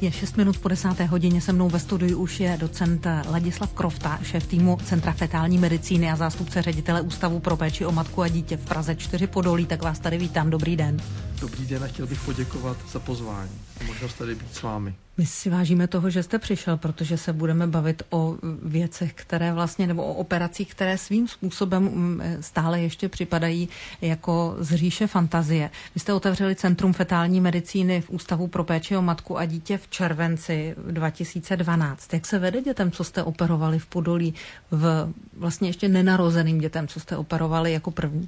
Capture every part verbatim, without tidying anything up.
Je šest minut po desáté hodině, se mnou ve studiu už je docent Ladislav Krofta, šéf týmu Centra fetální medicíny a zástupce ředitele Ústavu pro péči o matku a dítě v Praze čtyři Podolí, tak vás tady vítám. Dobrý den. Dobrý den a chtěl bych poděkovat za pozvání a možnost tady být s vámi. My si vážíme toho, že jste přišel, protože se budeme bavit o věcech, které vlastně, nebo o operacích, které svým způsobem stále ještě připadají jako z říše fantazie. Vy jste otevřeli Centrum fetální medicíny v Ústavu pro péči o matku a dítě v červenci dva tisíce dvanáct. Jak se vede dětem, co jste operovali v Podolí, v vlastně ještě nenarozeným dětem, co jste operovali jako první?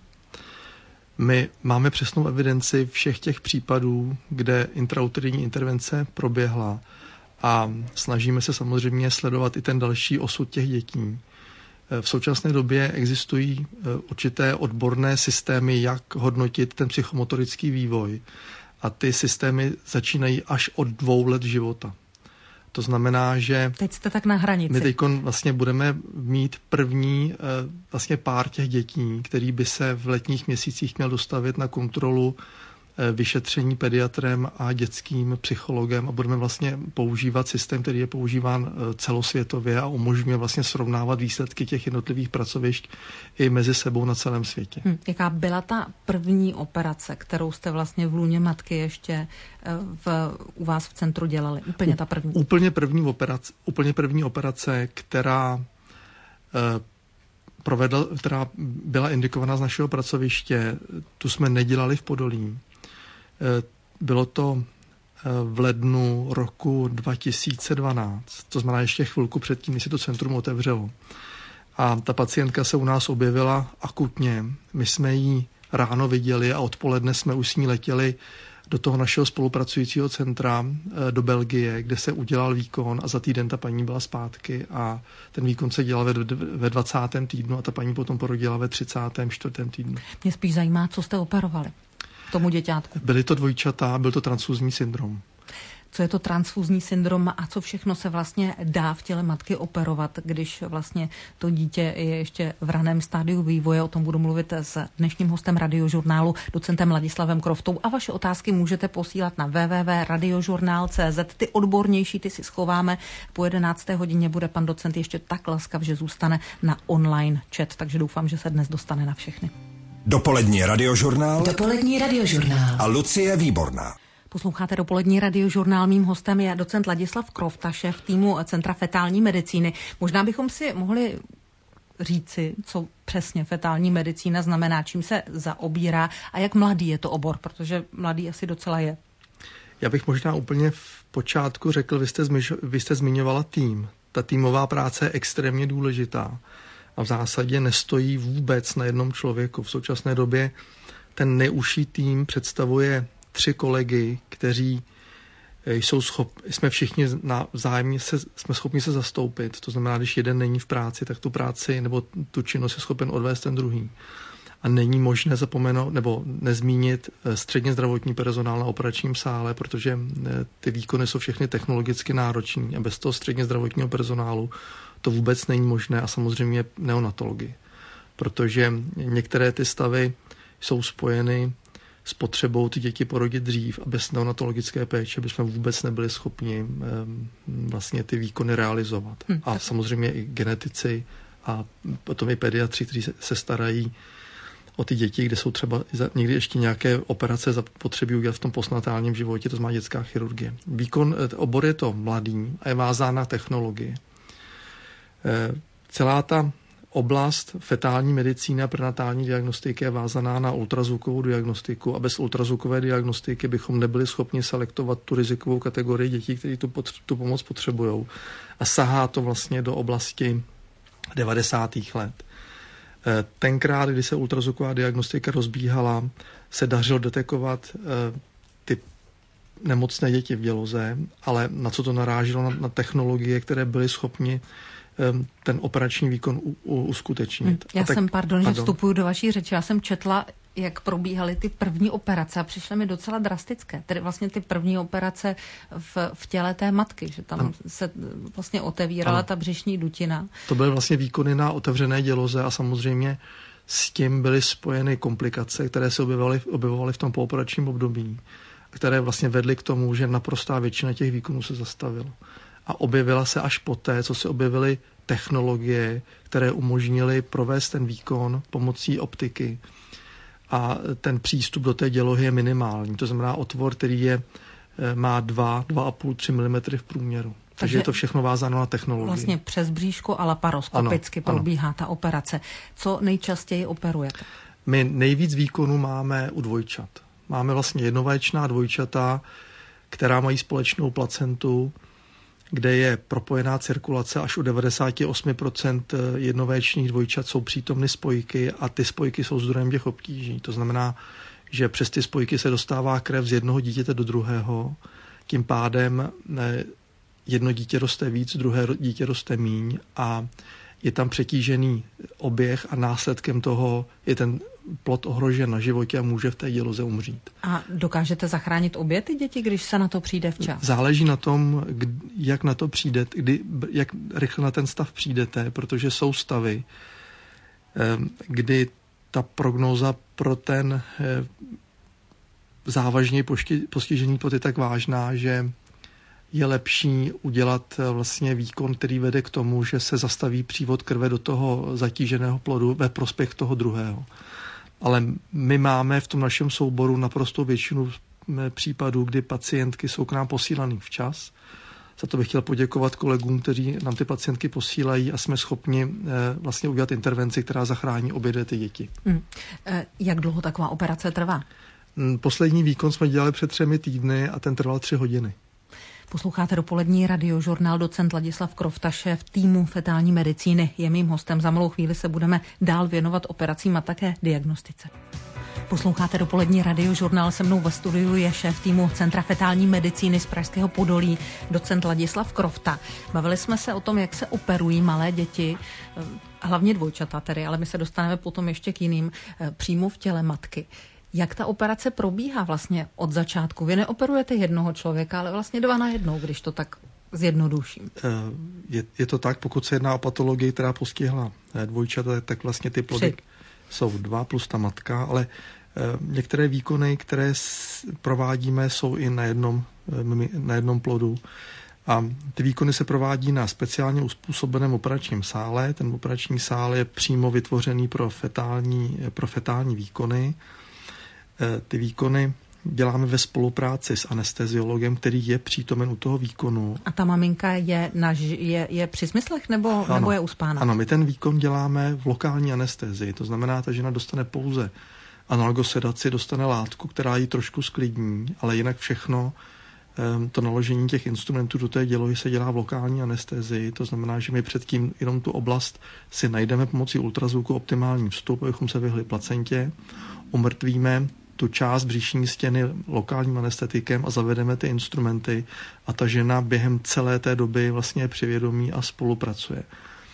My máme přesnou evidenci všech těch případů, kde intrauterní intervence proběhla a snažíme se samozřejmě sledovat i ten další osud těch dětí. V současné době existují určité odborné systémy, jak hodnotit ten psychomotorický vývoj a ty systémy začínají až od dvou let života. To znamená, že teď jste tak na hranici. My teď vlastně budeme mít první vlastně pár těch dětí, který by se v letních měsících měl dostavit na kontrolu vyšetření pediatrem a dětským psychologem a budeme vlastně používat systém, který je používán celosvětově a umožňuje vlastně srovnávat výsledky těch jednotlivých pracovišť i mezi sebou na celém světě. Hm, jaká byla ta první operace, kterou jste vlastně v lůně matky ještě v, u vás v centru dělali? Úplně ta první. Úplně první operace, úplně první operace, která eh, provedl, která byla indikovaná z našeho pracoviště, tu jsme nedělali v Podolí. Bylo to v lednu roku dva tisíce dvanáct, to znamená ještě chvilku předtím, než se to centrum otevřelo. A ta pacientka se u nás objevila akutně. My jsme ji ráno viděli a odpoledne jsme už s ní letěli do toho našeho spolupracujícího centra do Belgie, kde se udělal výkon a za týden ta paní byla zpátky a ten výkon se dělal ve, ve dvacátém týdnu a ta paní potom porodila ve třicátém čtvrtém týdnu. Mě spíš zajímá, co jste operovali tomu děťátku. Byly to dvojčata, byl to transfuzní syndrom. Co je to transfuzní syndrom a co všechno se vlastně dá v těle matky operovat, když vlastně to dítě je ještě v raném stádiu vývoje. O tom budu mluvit s dnešním hostem Radiožurnálu, docentem Ladislavem Kroftou. A vaše otázky můžete posílat na w w w tečka radiožurnál tečka c z. Ty odbornější, ty si schováme. Po jedenácté hodině bude pan docent ještě tak laskav, že zůstane na online chat, takže doufám, že se dnes dostane na všechny. Dopolední radiožurnál. Dopolední radiožurnál. A Lucie Výborná. Posloucháte dopolední radiožurnál. Mým hostem je docent Ladislav Krofta, šéf týmu Centra fetální medicíny. Možná bychom si mohli říci, co přesně fetální medicína znamená, čím se zaobírá a jak mladý je to obor, protože mladý asi docela je. Já bych možná úplně v počátku řekl, vy jste, zmiž, vy jste zmiňovala tým. Ta týmová práce je extrémně důležitá a v zásadě nestojí vůbec na jednom člověku. V současné době ten nejužší tým představuje tři kolegy, kteří jsou schopni, jsme všichni vzájemně se, jsme schopni se zastoupit. To znamená, když jeden není v práci, tak tu práci nebo tu činnost je schopen odvést ten druhý. A není možné zapomenout nebo nezmínit středně zdravotní personál na operačním sále, protože ty výkony jsou všechny technologicky náročné a bez toho středně zdravotního personálu to vůbec není možné a samozřejmě neonatologii. Protože některé ty stavy jsou spojeny s potřebou ty děti porodit dřív a bez neonatologické péče bychom vůbec nebyli schopni vlastně ty výkony realizovat. Hmm. A samozřejmě i genetici a potom i pediatři, kteří se starají o ty děti, kde jsou třeba někdy ještě nějaké operace zapotřebí udělat v tom postnatálním životě, to znamená dětská chirurgie. Výkon, obor je to mladý a je vázán na technologii. Celá ta oblast fetální medicíny a prenatální diagnostiky je vázaná na ultrazvukovou diagnostiku a bez ultrazvukové diagnostiky bychom nebyli schopni selektovat tu rizikovou kategorii dětí, kteří tu, potř- tu pomoc potřebují. A sahá to vlastně do oblasti devadesátých let. Tenkrát, kdy se ultrazvuková diagnostika rozbíhala, se dařilo detekovat ty nemocné děti v děloze, ale na co to naráželo? Na, na technologie, které byly schopni ten operační výkon u, u, uskutečnit. Já tak, jsem, pardon, pardon, že vstupuju do vaší řeči, já jsem četla, jak probíhaly ty první operace a přišly mi docela drastické. Tedy vlastně ty první operace v, v těle té matky, že tam ano. se vlastně otevírala ano. ta břišní dutina. To byly vlastně výkony na otevřené děloze a samozřejmě s tím byly spojeny komplikace, které se objevovaly, objevovaly v tom pooperačním období. které vlastně vedly k tomu, že naprostá většina těch výkonů se zastavila. A objevila se až poté, co se objevily technologie, které umožnily provést ten výkon pomocí optiky. A ten přístup do té dělohy je minimální. To znamená otvor, který je, má dva, dva a půl, tři milimetry v průměru. Takže, Takže je to všechno vázáno na technologii. Vlastně přes bříško a laparoskopicky ano, probíhá ano. ta operace. Co nejčastěji operujete? My nejvíc výkonů máme u dvojčat. Máme vlastně jednovaječná dvojčata, která mají společnou placentu, kde je propojená cirkulace. Až u devadesát osm procent jednovaječných dvojčat jsou přítomny spojky a ty spojky jsou zdrojem těch obtíží. To znamená, že přes ty spojky se dostává krev z jednoho dítěte do druhého. Tím pádem jedno dítě roste víc, druhé dítě roste míň a je tam přetížený oběh a následkem toho je ten plod ohrožen na životě a může v té děloze umřít. A dokážete zachránit obě ty děti, když se na to přijde včas? Záleží na tom, jak na to přijdete, kdy, jak rychle na ten stav přijdete, protože jsou stavy, kdy ta prognóza pro ten závažně postižený plod je tak vážná, že je lepší udělat vlastně výkon, který vede k tomu, že se zastaví přívod krve do toho zatíženého plodu ve prospěch toho druhého. Ale my máme v tom našem souboru naprostou většinu případů, kdy pacientky jsou k nám posílaný včas. Za to bych chtěl poděkovat kolegům, kteří nám ty pacientky posílají a jsme schopni vlastně udělat intervenci, která zachrání obě dvě ty děti. Hmm. Jak dlouho taková operace trvá? Poslední výkon jsme dělali před třemi týdny a ten trval tři hodiny. Posloucháte dopolední radiožurnál. Docent Ladislav Krofta, šéf týmu fetální medicíny, je mým hostem. Za malou chvíli se budeme dál věnovat operacím a také diagnostice. Posloucháte dopolední radiožurnál, se mnou ve studiu je šéf týmu Centra fetální medicíny z Pražského Podolí, docent Ladislav Krofta. Bavili jsme se o tom, jak se operují malé děti, hlavně dvojčata tedy, ale my se dostaneme potom ještě k jiným, přímo v těle matky. Jak ta operace probíhá vlastně od začátku? Vy neoperujete jednoho člověka, ale vlastně dva na jednou, když to tak zjednoduším. Je, je to tak, pokud se jedná o patologii, která postihla dvojčata, tak vlastně ty plody Tři. jsou dva plus ta matka, ale některé výkony, které provádíme, jsou i na jednom, na jednom plodu. A ty výkony se provádí na speciálně uspůsobeném operačním sále. Ten operační sál je přímo vytvořený pro fetální, pro fetální výkony. Ty výkony děláme ve spolupráci s anesteziologem, který je přítomen u toho výkonu. A ta maminka je, na, je, je při smyslech nebo, nebo je uspána? Ano, my ten výkon děláme v lokální anestezii. To znamená, že ta žena dostane pouze analgosedaci, dostane látku, která ji trošku sklidní, ale jinak všechno, to naložení těch instrumentů do té dělohy se dělá v lokální anestezii. To znamená, že my předtím jenom tu oblast si najdeme pomocí ultrazvuku optimální vstup, abychom se vyhli placentě, umrtvíme tu část břišní stěny lokálním anestetikem a zavedeme ty instrumenty a ta žena během celé té doby vlastně je při vědomí a spolupracuje.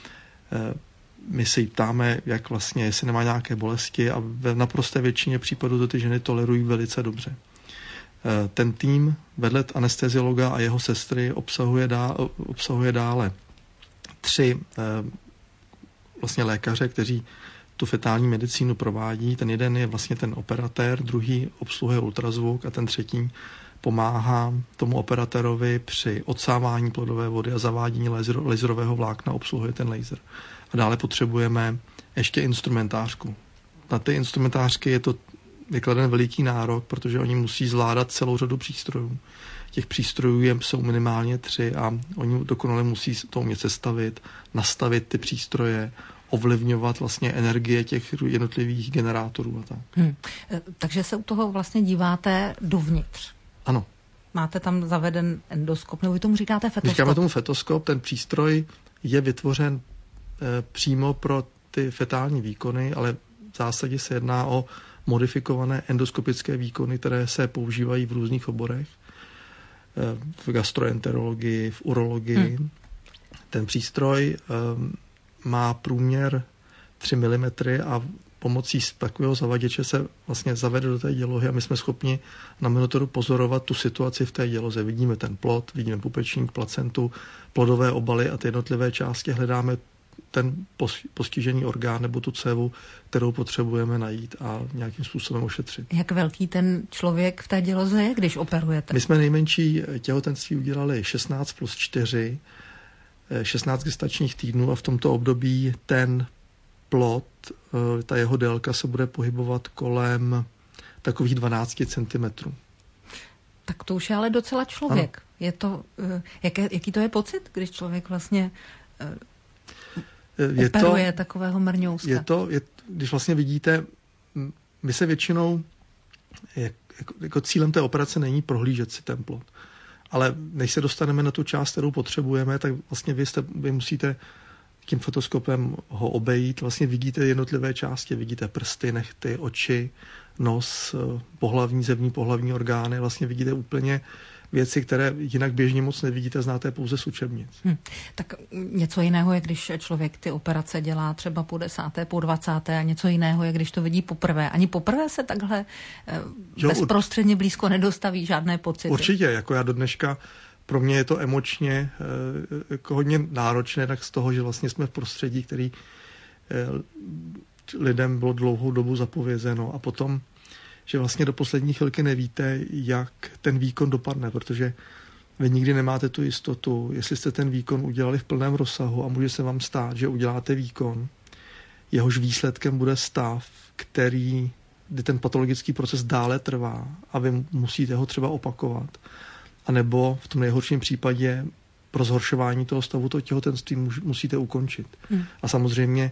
My se jí ptáme, jak vlastně, jestli nemá nějaké bolesti a v naprosté většině případů to ty ženy tolerují velice dobře. Ten tým vedle anesteziologa a jeho sestry obsahuje, dá, obsahuje dále tři vlastně lékaře, kteří tu fetální medicínu provádí. Ten jeden je vlastně ten operatér, druhý obsluhuje ultrazvuk a ten třetí pomáhá tomu operatorovi při odsávání plodové vody a zavádění laser, laserového vlákna, obsluhuje ten laser. A dále potřebujeme ještě instrumentářku. Na ty instrumentářky je to vykladen veliký nárok, protože oni musí zvládat celou řadu přístrojů. Těch přístrojů jsou minimálně tři a oni dokonale musí to umět sestavit, nastavit ty přístroje, ovlivňovat vlastně energie těch jednotlivých generátorů a tak. Hmm. Takže se u toho vlastně díváte dovnitř. Ano. Máte tam zaveden endoskop, nebo vy tomu říkáte fetoskop? Říkáme tomu fetoskop, ten přístroj je vytvořen e, přímo pro ty fetální výkony, ale v zásadě se jedná o modifikované endoskopické výkony, které se používají v různých oborech, e, v gastroenterologii, v urologii. Hmm. Ten přístroj e, má průměr tři milimetry a pomocí takového zavaděče se vlastně zavede do té dělohy a my jsme schopni na monitoru pozorovat tu situaci v té děloze. Vidíme ten plod, vidíme pupečník, placentu, plodové obaly a ty jednotlivé části hledáme ten postižený orgán nebo tu cévu, kterou potřebujeme najít a nějakým způsobem ošetřit. Jak velký ten člověk v té děloze je, když operujete? My jsme nejmenší těhotenství udělali šestnáct plus čtyři, šestnáct gestačních týdnů a v tomto období ten plod, ta jeho délka se bude pohybovat kolem takových dvanáct centimetrů. Tak to už je ale docela člověk. Ano. Je to, jaké, jaký to je pocit, když člověk vlastně je operuje to, takového mrňouska? Je to, je, když vlastně vidíte, my se většinou, jak, jako, jako cílem té operace není prohlížet si ten plod, ale než se dostaneme na tu část, kterou potřebujeme, tak vlastně vy, jste, vy musíte tím fotoskopem ho obejít, vlastně vidíte jednotlivé části, vidíte prsty, nehty, oči, nos, pohlavní, zevní pohlavní orgány, vlastně vidíte úplně věci, které jinak běžně moc nevidíte, znáte pouze z učebnic. Hmm. Tak něco jiného je, když člověk ty operace dělá třeba po desáté, po dvacáté a něco jiného je, když to vidí poprvé. Ani poprvé se takhle jo, bezprostředně blízko nedostaví žádné pocity. Určitě, jako já do dneška, pro mě je to emočně jako hodně náročné, tak z toho, že vlastně jsme v prostředí, který lidem bylo dlouhou dobu zapovězeno a potom že vlastně do poslední chvilky nevíte, jak ten výkon dopadne, protože vy nikdy nemáte tu jistotu, jestli jste ten výkon udělali v plném rozsahu a může se vám stát, že uděláte výkon, jehož výsledkem bude stav, který, kdy ten patologický proces dále trvá a vy musíte ho třeba opakovat. A nebo v tom nejhorším případě pro zhoršování toho stavu toho těhotenství musíte ukončit. Hmm. A samozřejmě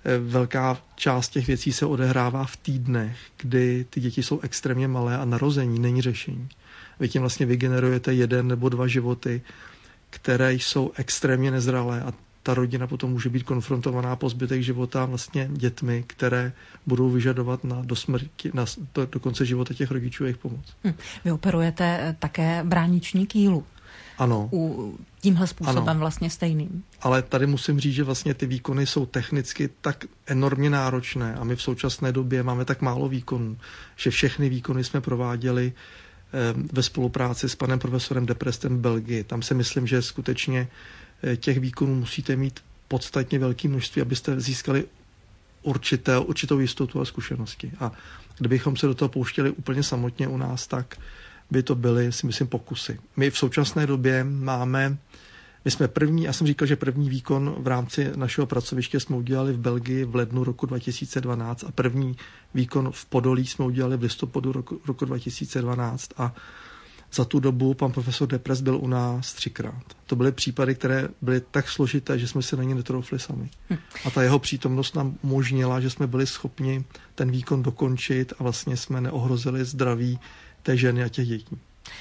velká část těch věcí se odehrává v týdnech, kdy ty děti jsou extrémně malé a narození není řešení. Vy tím vlastně vygenerujete jeden nebo dva životy, které jsou extrémně nezralé a ta rodina potom může být konfrontovaná po zbytek života vlastně dětmi, které budou vyžadovat na, do, smrti, na do, do konce života těch rodičů jejich pomoc. Hmm. Vy operujete také brániční kýlu. Ano. U tímhle způsobem ano. vlastně stejným. Ale tady musím říct, že vlastně ty výkony jsou technicky tak enormně náročné a my v současné době máme tak málo výkonů, že všechny výkony jsme prováděli eh, ve spolupráci s panem profesorem Deprestem v Belgii. Tam si myslím, že skutečně eh, těch výkonů musíte mít podstatně velké množství, abyste získali určité, určitou jistotu a zkušenosti. A kdybychom se do toho pouštěli úplně samotně u nás, tak by to byly, si myslím, pokusy. My v současné době máme, my jsme první, já jsem říkal, že první výkon v rámci našeho pracoviště jsme udělali v Belgii v lednu roku dva tisíce dvanáct a první výkon v Podolí jsme udělali v listopadu roku, roku dva tisíce dvanáct a za tu dobu pan profesor Depres byl u nás třikrát. To byly případy, které byly tak složité, že jsme se na ně netroufli sami. Hm. A ta jeho přítomnost nám umožnila, že jsme byli schopni ten výkon dokončit a vlastně jsme neohrozili zdraví té ženy a těch dětí.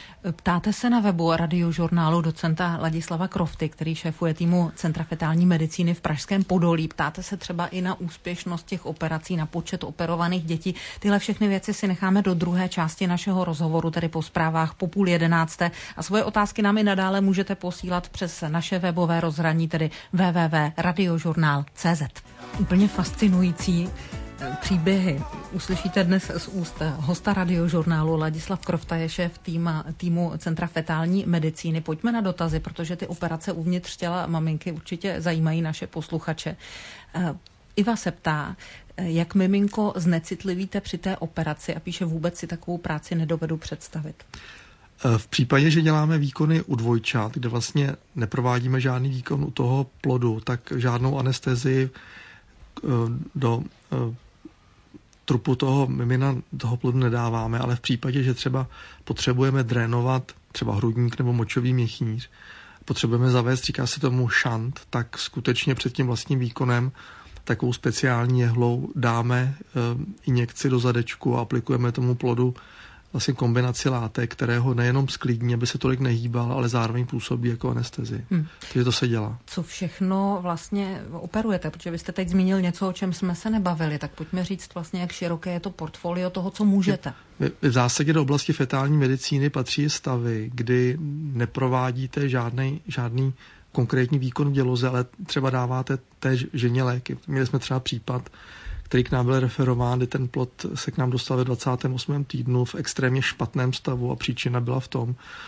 Ptáte se na webu Radiožurnálu docenta Ladislava Krofty, který šéfuje týmu Centra fetální medicíny v pražském Podolí. Ptáte se třeba i na úspěšnost těch operací, na počet operovaných dětí. Tyhle všechny věci si necháme do druhé části našeho rozhovoru, tedy po zprávách po půl jedenácté. A svoje otázky nám i nadále můžete posílat přes naše webové rozhraní, tedy w w w tečka radiožurnál tečka c z. Úplně fascinující příběhy uslyšíte dnes z úst hosta Radiožurnálu. Ladislav Krofta je šéf týma, týmu Centra fetální medicíny. Pojďme na dotazy, protože ty operace uvnitř těla maminky určitě zajímají naše posluchače. Iva se ptá, jak miminko znecitlivíte při té operaci a píše, vůbec si takovou práci nedovedu představit. V případě, že děláme výkony u dvojčat, kde vlastně neprovádíme žádný výkon u toho plodu, tak žádnou anestezii do trupu toho mimina, toho plodu nedáváme, ale v případě, že třeba potřebujeme drénovat třeba hrudník nebo močový měchýř, potřebujeme zavést, říká se tomu šant, tak skutečně před tím vlastním výkonem takovou speciální jehlou dáme e, injekci do zadečku a aplikujeme tomu plodu vlastně kombinaci látek, které ho nejenom sklidní, aby se tolik nehýbal, ale zároveň působí jako anestezi. Hmm. Takže to se dělá. Co všechno vlastně operujete? Protože vy jste teď zmínil něco, o čem jsme se nebavili, tak pojďme říct vlastně, jak široké je to portfolio toho, co můžete. V zásadě do oblasti fetální medicíny patří stavy, kdy neprovádíte žádný, žádný konkrétní výkon v děloze, ale třeba dáváte té ženě léky. Měli jsme třeba případ, který k nám byl referován, kdy ten plod se k nám dostal ve dvacátém osmém týdnu v extrémně špatném stavu a příčina byla v tom,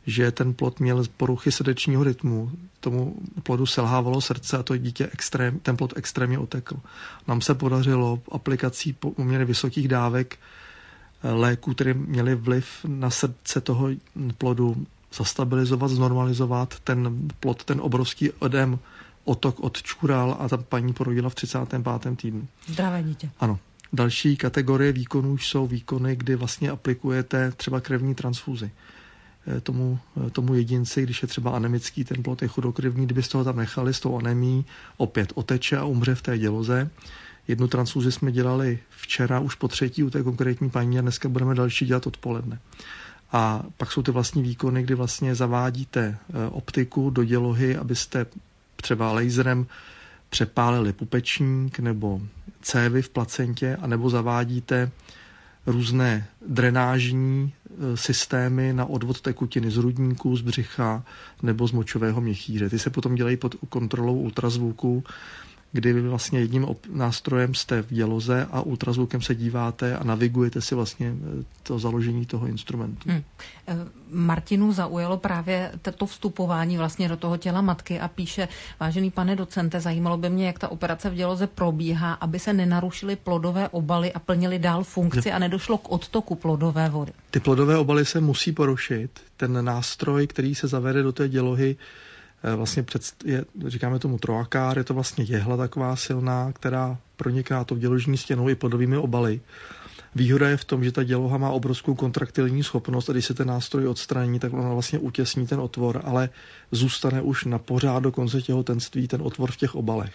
že ten plod měl poruchy srdečního rytmu, tomu plodu selhávalo srdce a to dítě extrém, ten plod extrémně otekl. Nám se podařilo aplikací poměrně vysokých dávek léků, které měly vliv na srdce toho plodu, zastabilizovat, znormalizovat ten plod, ten obrovský odem, otok odčural a ta paní porodila v třicátém pátém týdnu. Zdravé dítě. Ano. Další kategorie výkonů už jsou výkony, kdy vlastně aplikujete třeba krevní transfuzi. Tomu, tomu jedinci, když je třeba anemický, ten plod je chudokrevní, kdybyste ho tam nechali s tou anemí, opět oteče a umře v té děloze. Jednu transfuzi jsme dělali včera už po třetí u té konkrétní paní a dneska budeme další dělat odpoledne. A pak jsou ty vlastní výkony, kdy vlastně zavádíte optiku do dělohy, abyste třeba laserem přepálili pupečník nebo cévy v placentě, anebo zavádíte různé drenážní systémy na odvod tekutiny z hrudníku, z břicha nebo z močového měchýře. Ty se potom dělají pod kontrolou ultrazvuku, kdy vy vlastně jedním nástrojem jste v děloze a ultrazvukem se díváte a navigujete si vlastně to založení toho instrumentu. Hmm. Martinu zaujalo právě to vstupování vlastně do toho těla matky a píše: vážený pane docente, zajímalo by mě, jak ta operace v děloze probíhá, aby se nenarušily plodové obaly a plnily dál funkci a nedošlo k odtoku plodové vody. Ty plodové obaly se musí porušit. Ten nástroj, který se zavede do té dělohy, vlastně před, je, říkáme tomu troakár, je to vlastně jehla taková silná, která proniká tou děložní stěnou i plodovými obaly. Výhoda je v tom, že ta děloha má obrovskou kontraktilní schopnost a když se ten nástroj odstraní, tak ona vlastně utěsní ten otvor, ale zůstane už na pořád do konce těhotenství ten otvor v těch obalech.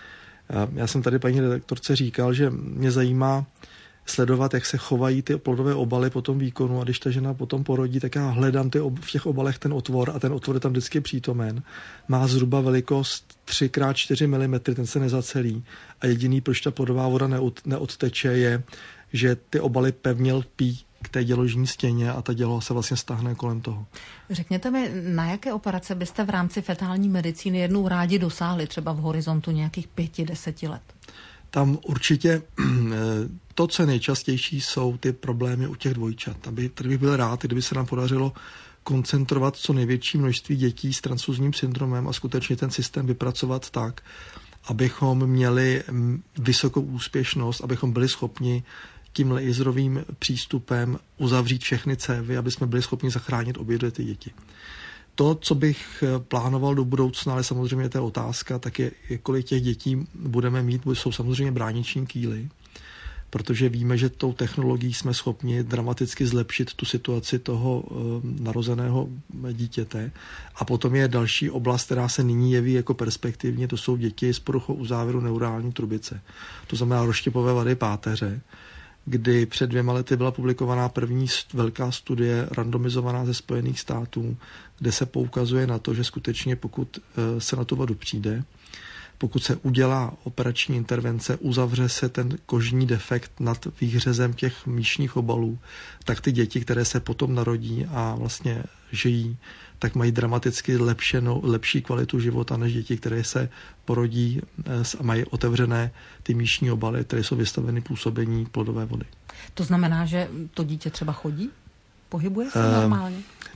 Já jsem tady paní redaktorce říkal, že mě zajímá sledovat, jak se chovají ty plodové obaly po tom výkonu a když ta žena potom porodí, tak já hledám ty ob- v těch obalech ten otvor a ten otvor je tam vždycky přítomen. Má zhruba velikost tři krát čtyři milimetry, ten se nezacelí a jediný, proč ta plodová voda neod- neodteče, je, že ty obaly pevně lpí k té děložní stěně a ta děloha se vlastně stáhne kolem toho. Řekněte mi, na jaké operace byste v rámci fetální medicíny jednou rádi dosáhli, třeba v horizontu nějakých pěti, deseti let? Tam určitě to, co nejčastější, jsou ty problémy u těch dvojčat. Aby, tady bych byl rád, kdyby se nám podařilo koncentrovat co největší množství dětí s transfuzním syndromem a skutečně ten systém vypracovat tak, abychom měli vysokou úspěšnost, abychom byli schopni tím laserovým přístupem uzavřít všechny cévy, aby jsme byli schopni zachránit obě dvě ty děti. To, co bych plánoval do budoucna, ale samozřejmě to je otázka, tak je, kolik těch dětí budeme mít, jsou samozřejmě brániční kýly, protože víme, že tou technologií jsme schopni dramaticky zlepšit tu situaci toho narozeného dítěte. A potom je další oblast, která se nyní jeví jako perspektivně, to jsou děti s poruchou uzávěru neurální trubice. To znamená rozštěpové vady páteře, kdy před dvěma lety byla publikovaná první velká studie randomizovaná ze Spojených států, kde se poukazuje na to, že skutečně pokud se na tu vadu přijde, pokud se udělá operační intervence, uzavře se ten kožní defekt nad výhřezem těch míšních obalů, tak ty děti, které se potom narodí a vlastně žijí, tak mají dramaticky lepšenou, lepší kvalitu života než děti, které se porodí a mají otevřené ty míšní obaly, které jsou vystaveny působení plodové vody. To znamená, že to dítě třeba chodí? Pohybuje se uh, normálně?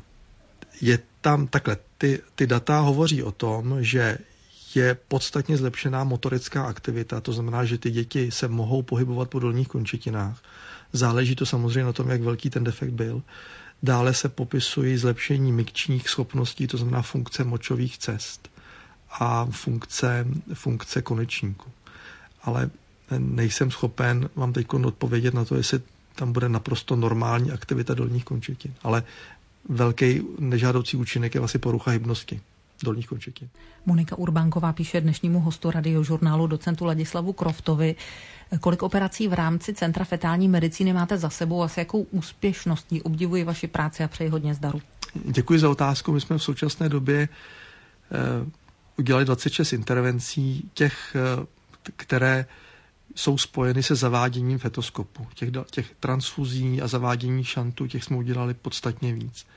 Je tam takhle. Ty, ty data hovoří o tom, že je podstatně zlepšená motorická aktivita, to znamená, že ty děti se mohou pohybovat po dolních končetinách. Záleží to samozřejmě na tom, jak velký ten defekt byl. Dále se popisují zlepšení mikčních schopností, to znamená funkce močových cest a funkce, funkce konečníku. Ale nejsem schopen vám teď odpovědět na to, jestli tam bude naprosto normální aktivita dolních končetin. Ale velký nežádoucí účinek je vlastně porucha hybnosti dolních končetin. Monika Urbánková píše dnešnímu hostu Radiožurnálu docentu Ladislavu Kroftovi. Kolik operací v rámci Centra fetální medicíny máte za sebou a s jakou úspěšností? Obdivuji vaši práci a přeji hodně zdaru. Děkuji za otázku. My jsme v současné době eh, udělali dvacet šest intervencí, těch, eh, které jsou spojeny se zaváděním fetoskopu. Těch, těch transfuzí a zavádění šantů, těch jsme udělali podstatně víc.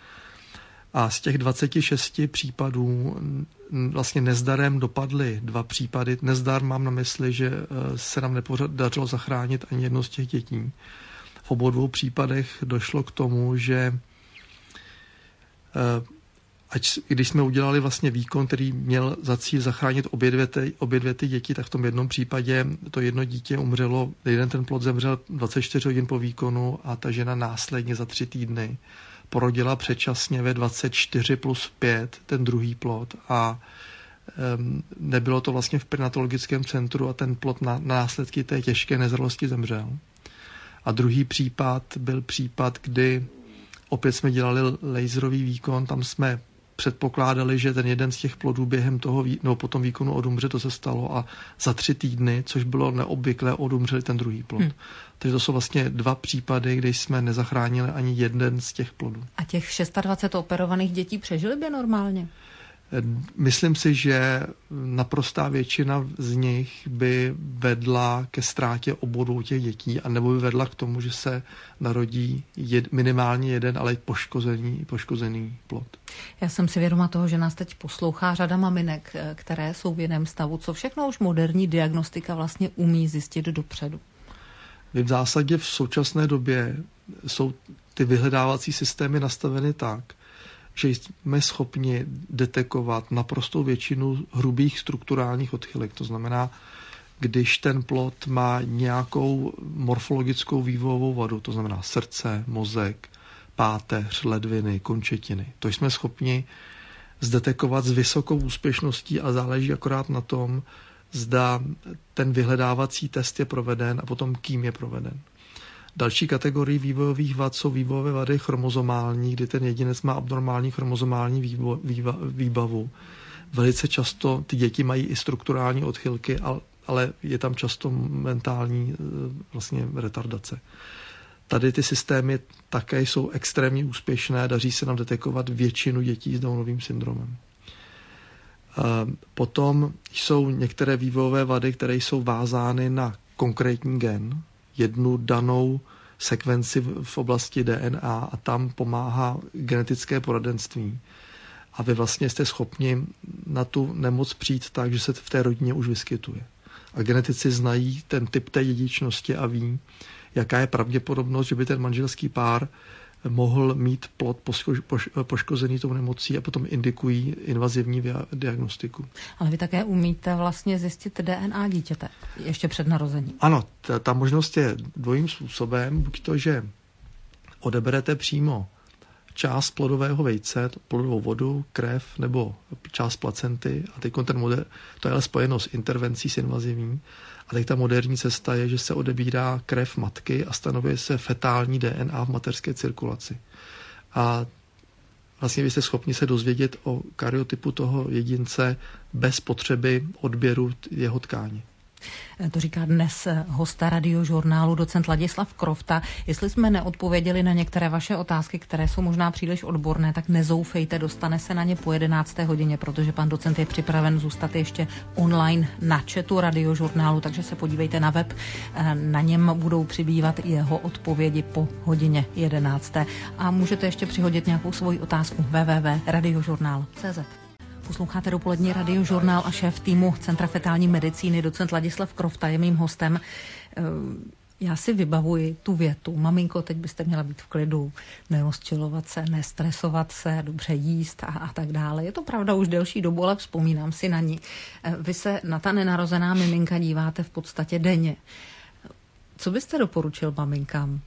A z těch dvaceti šesti případů vlastně nezdarem dopadly dva případy. Nezdar mám na mysli, že se nám nepodařilo zachránit ani jedno z těch dětí. V obou dvou případech došlo k tomu, že ať, když jsme udělali vlastně výkon, který měl za cíl zachránit obě dvě, ty, obě dvě ty děti, tak v tom jednom případě to jedno dítě umřelo, jeden ten plod zemřel dvacet čtyři hodin po výkonu a ta žena následně za tři týdny porodila předčasně ve dvacet čtyři plus pět ten druhý plod a um, nebylo to vlastně v perinatologickém centru a ten plod na, na následky té těžké nezralosti zemřel. A druhý případ byl případ, kdy opět jsme dělali laserový výkon, tam jsme předpokládali, že ten jeden z těch plodů během toho, nebo po tom výkonu odumře, to se stalo a za tři týdny, což bylo neobvyklé, odumřeli ten druhý plod. Hmm. Takže to jsou vlastně dva případy, kde jsme nezachránili ani jeden z těch plodů. A těch dvacet šest operovaných dětí přežili by normálně? Myslím si, že naprostá většina z nich by vedla ke ztrátě obou těch dětí a nebo by vedla k tomu, že se narodí jed, minimálně jeden, ale poškozený, poškozený plod. Já jsem si vědoma toho, že nás teď poslouchá řada maminek, které jsou v jiném stavu. Co všechno už moderní diagnostika vlastně umí zjistit dopředu? V zásadě v současné době jsou ty vyhledávací systémy nastaveny tak, že jsme schopni detekovat naprostou většinu hrubých strukturálních odchylek. To znamená, když ten plod má nějakou morfologickou vývojovou vadu, to znamená srdce, mozek, páteř, ledviny, končetiny. To jsme schopni zdetekovat s vysokou úspěšností a záleží akorát na tom, zda ten vyhledávací test je proveden a potom kým je proveden. Další kategorii vývojových vad jsou vývojové vady chromozomální, kdy ten jedinec má abnormální chromozomální vývo, výva, výbavu. Velice často ty děti mají i strukturální odchylky, ale je tam často mentální vlastně retardace. Tady ty systémy také jsou extrémně úspěšné, daří se nám detekovat většinu dětí s Downovým syndromem. Potom jsou některé vývojové vady, které jsou vázány na konkrétní gen, jednu danou sekvenci v oblasti D N A a tam pomáhá genetické poradenství. A vy vlastně jste schopni na tu nemoc přijít tak, že se v té rodině už vyskytuje. A genetici znají ten typ té dědičnosti a ví, jaká je pravděpodobnost, že by ten manželský pár mohl mít plod poškozený tou nemocí a potom indikují invazivní diagnostiku. Ale vy také umíte vlastně zjistit D N A dítěte ještě před narozením. Ano, ta, ta možnost je dvojím způsobem. Buď to, že odeberete přímo část plodového vejce, plodovou vodu, krev nebo část placenty a teď ten model, to je ale spojeno s intervencí, s invazivní. A teď ta moderní cesta je, že se odebírá krev matky a stanovuje se fetální D N A v mateřské cirkulaci. A vlastně vy jste schopni se dozvědět o karyotypu toho jedince bez potřeby odběru jeho tkáně. To říká dnes hosta Radiožurnálu docent Ladislav Krofta. Jestli jsme neodpověděli na některé vaše otázky, které jsou možná příliš odborné, tak nezoufejte, dostane se na ně po jedenácté hodině, protože pan docent je připraven zůstat ještě online na chatu Radiožurnálu, takže se podívejte na web, na něm budou přibývat jeho odpovědi po hodině jedenácté. A můžete ještě přihodit nějakou svoji otázku w w w tečka radiožurnál tečka c z. Posloucháte dopolední Radiožurnál a šéf týmu Centra fetální medicíny docent Ladislav Krofta je mým hostem. Já si vybavuji tu větu: maminko, teď byste měla být v klidu, nerozčilovat se, nestresovat se, dobře jíst a, a tak dále. Je to pravda už delší dobu, ale vzpomínám si na ní. Vy se na ta nenarozená miminka díváte v podstatě denně. Co byste doporučil maminkám?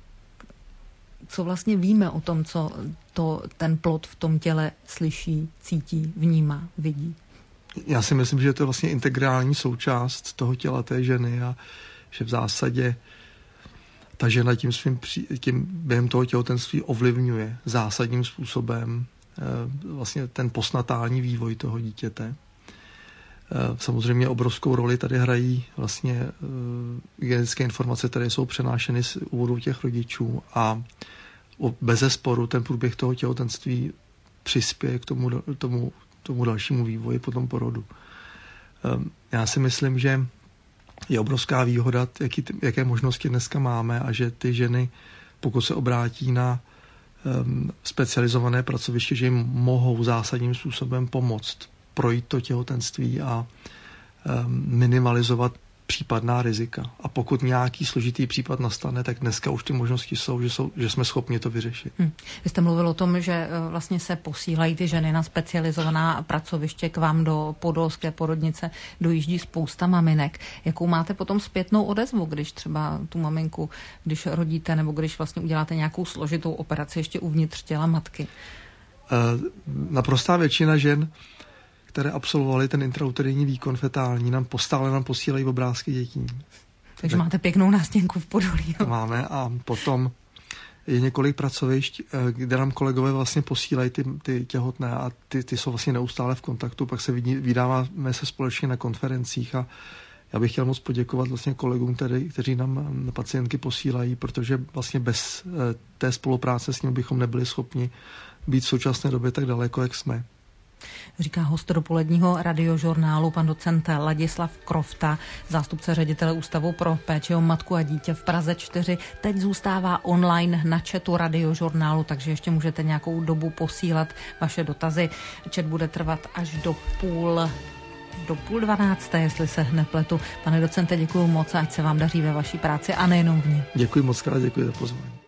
Co vlastně víme o tom, co to, ten plod v tom těle slyší, cítí, vnímá, vidí? Já si myslím, že je to vlastně integrální součást toho těla té ženy a že v zásadě ta žena tím svým, tím během toho těhotenství ovlivňuje zásadním způsobem vlastně ten postnatální vývoj toho dítěte. Samozřejmě obrovskou roli tady hrají vlastně genetické informace, které jsou přenášeny z úvodu těch rodičů a bezesporu ten průběh toho těhotenství přispěje k tomu, tomu, tomu dalšímu vývoji po tom porodu. Já si myslím, že je obrovská výhoda, jaký, jaké možnosti dneska máme a že ty ženy, pokud se obrátí na um, specializované pracoviště, že jim mohou zásadním způsobem pomoct projít to těhotenství a um, minimalizovat případná rizika. A pokud nějaký složitý případ nastane, tak dneska už ty možnosti jsou, že, jsou, že jsme schopni to vyřešit. Hmm. Vy jste mluvil o tom, že vlastně se posílají ty ženy na specializovaná pracoviště k vám do podolské porodnice, dojíždí spousta maminek. Jakou máte potom zpětnou odezvu, když třeba tu maminku, když rodíte, nebo když vlastně uděláte nějakou složitou operaci ještě uvnitř těla matky? Naprostá většina žen, které absolvovali ten intrauterínní výkon fetální, nám postále nám posílají obrázky dětí. Takže tak máte pěknou nástěnku v Podolí. Máme a potom je několik pracovišť, kde nám kolegové vlastně posílají ty, ty těhotné a ty, ty jsou vlastně neustále v kontaktu, pak se vydáváme se společně na konferencích a já bych chtěl moc poděkovat vlastně kolegům, který, kteří nám pacientky posílají, protože vlastně bez té spolupráce s nimi bychom nebyli schopni být v současné době tak daleko, jak jsme. Říká host dopoledního radiožurnálu pan docent Ladislav Krofta, zástupce ředitele Ústavu pro péči o matku a dítě v Praze čtyři. Teď zůstává online na chatu radiožurnálu, takže ještě můžete nějakou dobu posílat vaše dotazy. Chat bude trvat až do půl do půl dvanácté, jestli se nepletu. Pane docente, děkuji moc a ať se vám daří ve vaší práci a nejenom v ní. Děkuji moc krát, děkuji za pozvání.